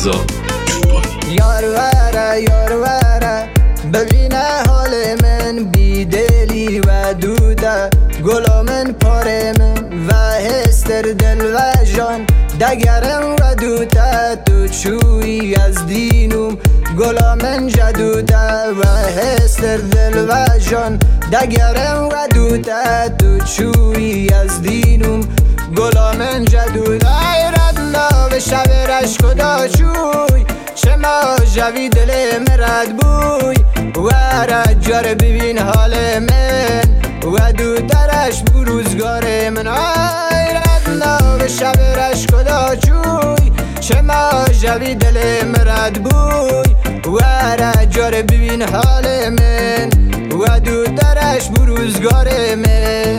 رضا چوبانی. یار وره ببینه حال من، بیدلی و دوده گلا من پاره من و هستر دل و جان دگرم و دوته تو چوی از دینم گلا من جدوده و هستر دل و جان دگرم و دوته تو چوی از دینم گلا من جدوده ای ردنا به شب رشک دا چوی چه ما جوی دل مرد بوی و رجار ببین حال من و دوترش بروزگار من ای ردنا به شب رشک دا چوی چه ما جوی دل مرد بوی و رجار ببین حال من و دوترش بروزگار من.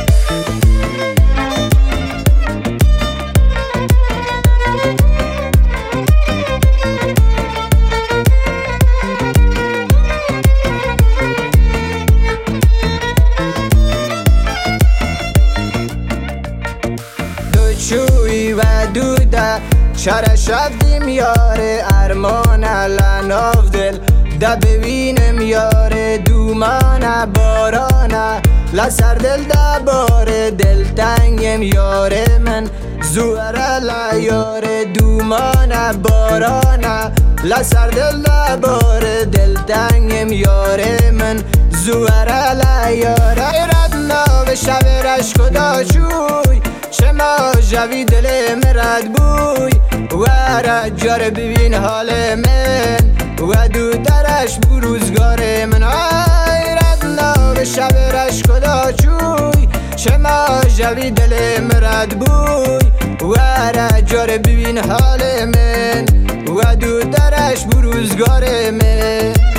چوی و دوده چرا شفتیم یار ارمان لناف دل ده ببینم یار دومان بارانه لسر دل ده بار دل تنگم یار من زوره لیار دومان بارانه لسر دل ده بار دل تنگم یار من زوره لیار ردنا به شب رشک دا چوی چه ما جوی دل مرد بوی و رجار ببین حال من و دوترش بروزگار من ای ردنا به شب رشک دا چوی چه ما جوی دل مرد بوی و رجار ببین حال من و دوترش بروزگار من.